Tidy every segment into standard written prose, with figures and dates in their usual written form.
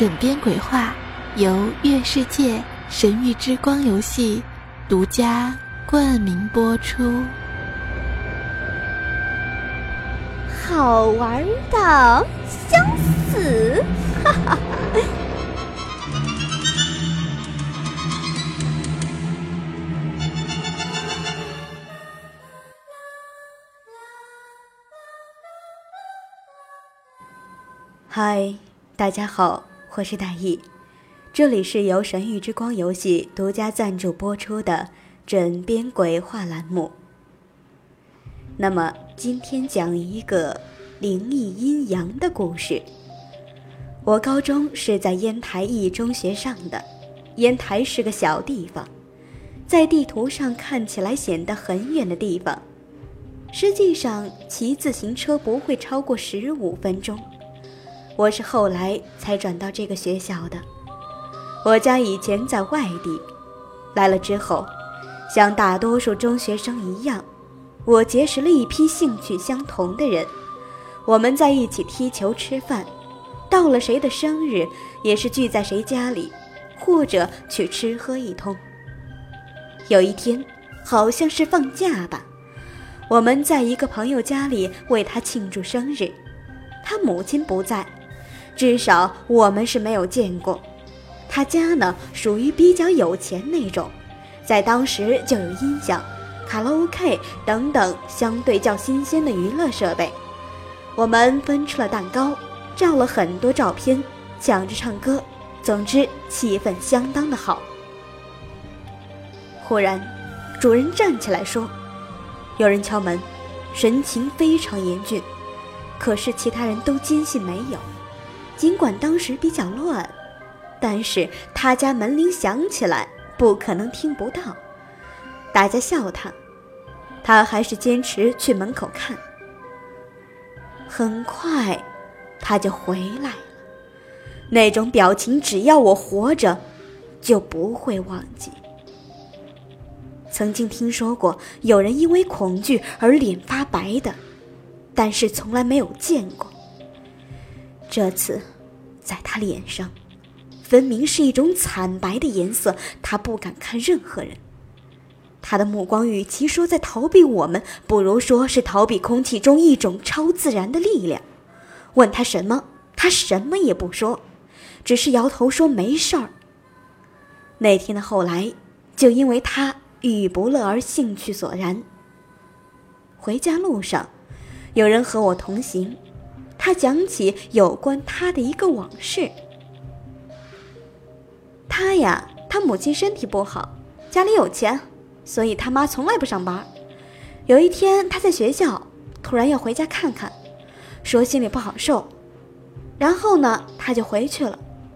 枕边鬼话由月世界神域之光游戏独家冠名播出。 好玩到想死，哈哈。 嗨，大家好，我是大意，这里是由神域之光游戏独家赞助播出的枕边鬼话栏目。那么今天讲一个灵异阴阳的故事。我高中是在烟台一中学上的，烟台是个小地方，在地图上看起来显得很远的地方，实际上骑自行车不会超过15分钟。我是后来才转到这个学校的，我家以前在外地，来了之后，像大多数中学生一样，我结识了一批兴趣相同的人，我们在一起踢球吃饭，到了谁的生日也是聚在谁家里，或者去吃喝一通。有一天好像是放假吧，我们在一个朋友家里为他庆祝生日，他母亲不在，至少我们是没有见过。他家呢属于比较有钱那种，在当时就有音响、卡拉 OK 等等相对较新鲜的娱乐设备。我们分吃了蛋糕，照了很多照片，抢着唱歌，总之气氛相当的好。忽然主人站起来说，有人敲门，神情非常严峻，可是其他人都坚信没有。尽管当时比较乱，但是他家门铃响起来，不可能听不到。大家笑他，他还是坚持去门口看。很快他就回来了，那种表情只要我活着就不会忘记。曾经听说过有人因为恐惧而脸发白的，但是从来没有见过。这次在他脸上分明是一种惨白的颜色，他不敢看任何人。他的目光与其说在逃避我们，不如说是逃避空气中一种超自然的力量。问他什么，他什么也不说，只是摇头说没事儿。那天的后来就因为他郁郁不乐而兴趣索然。回家路上有人和我同行，他讲起有关他的一个往事。他母亲身体不好，家里有钱，所以他妈从来不上班。有一天他在学校突然要回家看看，说心里不好受，然后呢他就回去了。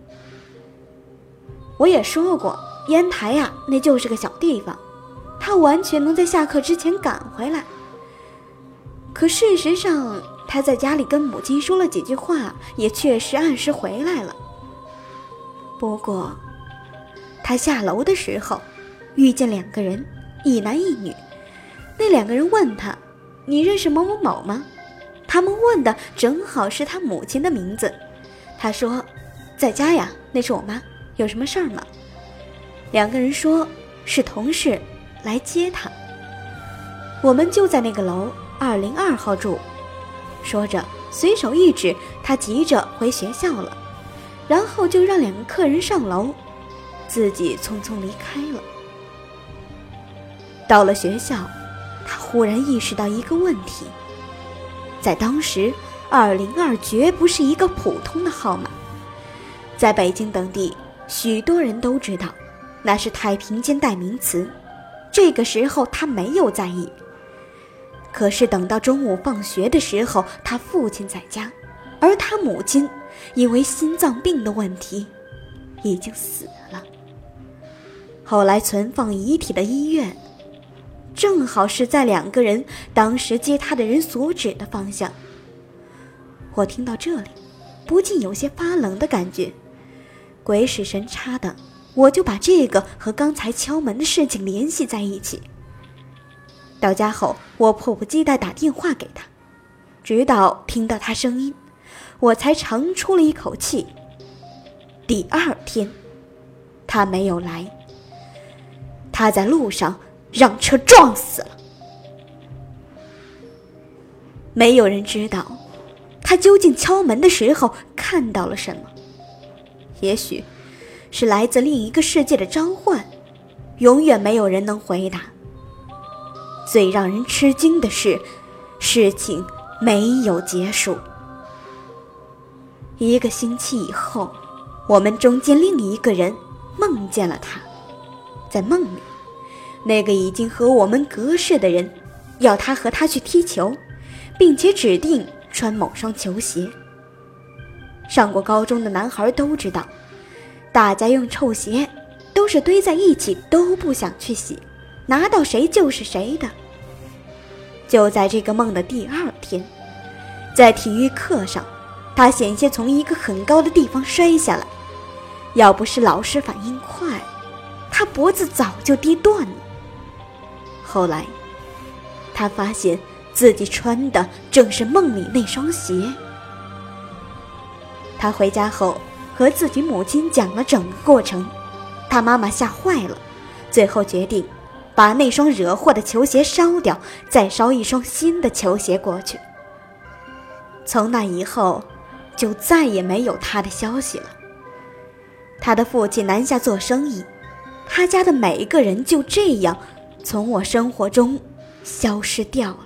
我也说过，烟台那就是个小地方，他完全能在下课之前赶回来。可事实上他在家里跟母亲说了几句话，也确实按时回来了。不过他下楼的时候遇见2个人，一男一女。那2个人问他，你认识某某某吗？他们问的正好是他母亲的名字。他说，在家呀，那是我妈，有什么事儿吗？2个人说是同事来接他，我们就在那个楼202号住。说着随手一指，他急着回学校了，然后就让2个客人上楼，自己匆匆离开了。到了学校，他忽然意识到一个问题，在当时202绝不是一个普通的号码，在北京等地许多人都知道那是太平间代名词，这个时候他没有在意。可是等到中午放学的时候，他父亲在家，而他母亲因为心脏病的问题已经死了。后来存放遗体的医院正好是在2个人当时接他的人所指的方向。我听到这里不禁有些发冷的感觉，鬼使神差的我就把这个和刚才敲门的事情联系在一起。到家后我迫不及待打电话给他，直到听到他声音，我才长出了一口气。 第二天，他没有来，他在路上让车撞死了。没有人知道他究竟敲门的时候看到了什么，也许是来自另一个世界的召唤，永远没有人能回答。最让人吃惊的是，事情没有结束。1个星期以后，我们中间另一个人梦见了他。在梦里，那个已经和我们隔世的人要他和他去踢球，并且指定穿某双球鞋。上过高中的男孩都知道，大家用臭鞋都是堆在一起，都不想去洗，拿到谁就是谁的。就在这个梦的第2天，在体育课上，他险些从一个很高的地方摔下来，要不是老师反应快，他脖子早就跌断了。后来他发现自己穿的正是梦里那双鞋。他回家后和自己母亲讲了整个过程，他妈妈吓坏了，最后决定把那双惹祸的球鞋烧掉，再烧一双新的球鞋过去。从那以后就再也没有他的消息了。他的父亲南下做生意，他家的每一个人就这样从我生活中消失掉了。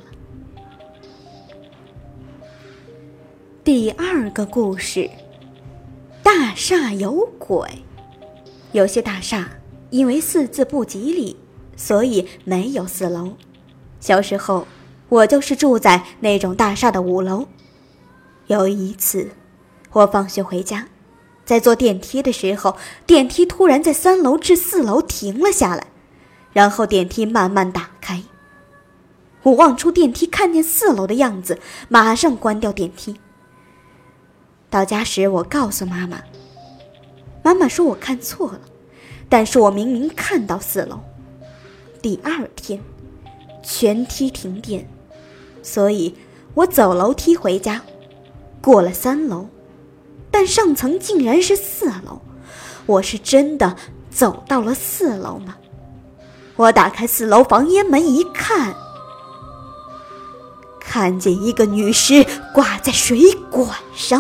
第2个故事，大厦有鬼。有些大厦因为4字不吉利，所以没有4楼。小时候我就是住在那种大厦的5楼。有一次我放学回家，在坐电梯的时候，电梯突然在3楼至4楼停了下来，然后电梯慢慢打开。我望出电梯，看见4楼的样子，马上关掉电梯。到家时我告诉妈妈，妈妈说我看错了，但是我明明看到4楼。第2天全梯停电，所以我走楼梯回家，过了3楼，但上层竟然是4楼。我是真的走到了4楼吗？我打开4楼房间门一看，看见一个女尸挂在水管上。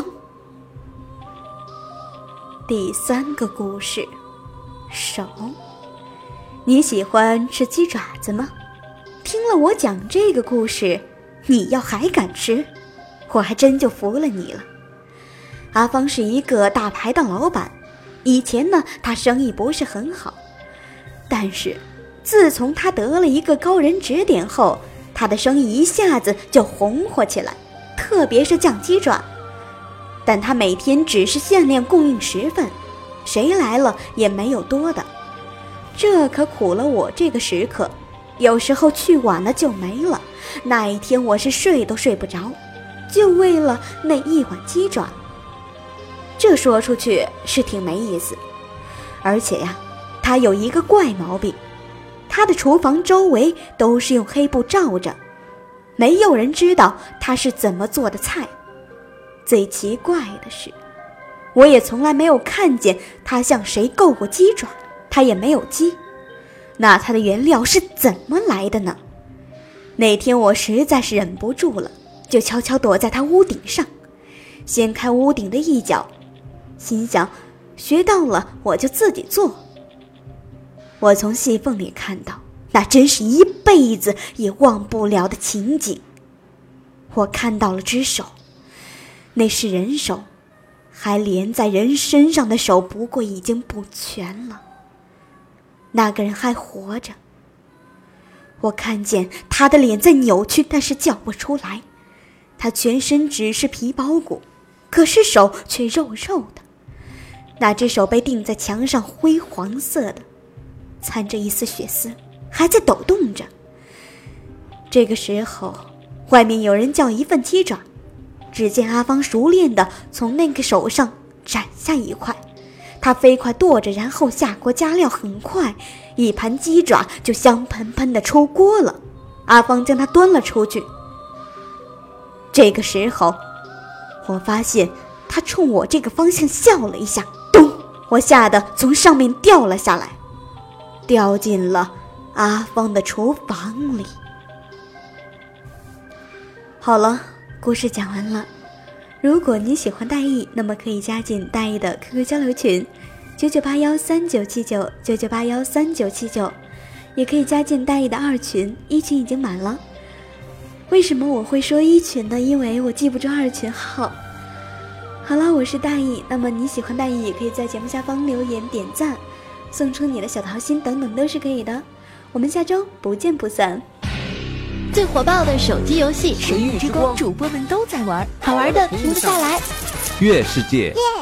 第3个故事，手。你喜欢吃鸡爪子吗？听了我讲这个故事，你要还敢吃，我还真就服了你了。阿芳是一个大排档老板，以前呢，他生意不是很好，但是自从他得了一个高人指点后，他的生意一下子就红火起来，特别是酱鸡爪。但他每天只是限量供应10份，谁来了也没有多的。这可苦了我这个食客，有时候去晚了就没了，那一天我是睡都睡不着，就为了那一碗鸡爪。这说出去是挺没意思，而且呀，他有一个怪毛病，他的厨房周围都是用黑布罩着，没有人知道他是怎么做的菜。最奇怪的是，我也从来没有看见他向谁购过鸡爪，他也没有鸡。那他的原料是怎么来的呢？那天我实在是忍不住了，就悄悄躲在他屋顶上，掀开屋顶的一角，心想学到了我就自己做。我从细缝里看到，那真是一辈子也忘不了的情景。我看到了只手，那是人手，还连在人身上的手不过已经不全了。那个人还活着，我看见他的脸在扭曲，但是叫不出来。他全身只是皮包骨，可是手却肉肉的。那只手被钉在墙上，灰黄色的，掺着一丝血丝，还在抖动着。这个时候，外面有人叫一份鸡爪，只见阿芳熟练地从那个手上斩下一块，他飞快剁着，然后下锅加料，很快一盘鸡爪就香喷喷地出锅了。阿芳将它端了出去。这个时候，我发现他冲我这个方向笑了一下，咚， 我吓得从上面掉了下来，掉进了阿芳的厨房里。好了，故事讲完了。如果你喜欢大意，那么可以加进大意的 QQ 交流群99813979，99813979，也可以加进大意的2群，1群已经满了。为什么我会说1群呢？因为我记不住2群号。好了，我是大意，那么你喜欢大意也可以在节目下方留言点赞，送出你的小桃心等等都是可以的。我们下周不见不散。 最火爆的手机游戏《 神域之光》，主播们都在玩， 好玩的停不下来。 月世界。